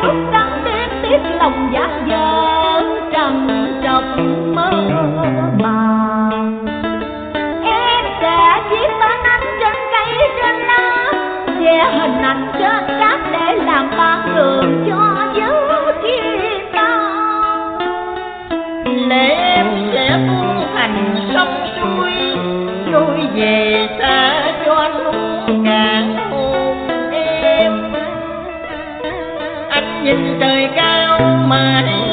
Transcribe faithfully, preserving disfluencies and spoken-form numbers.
Trăng đêm tiếc lòng giác dở trần trọc mơ màng. Em sẽ viết tên anh trên cây trên lá, vẽ hình ảnh trên cát để làm bản đường cho dấu chim bao. Lệ em sẽ tuôn thành sông suối, trôi về xa cho anh uống cạn hôn em. Anh nhìn trời cao mà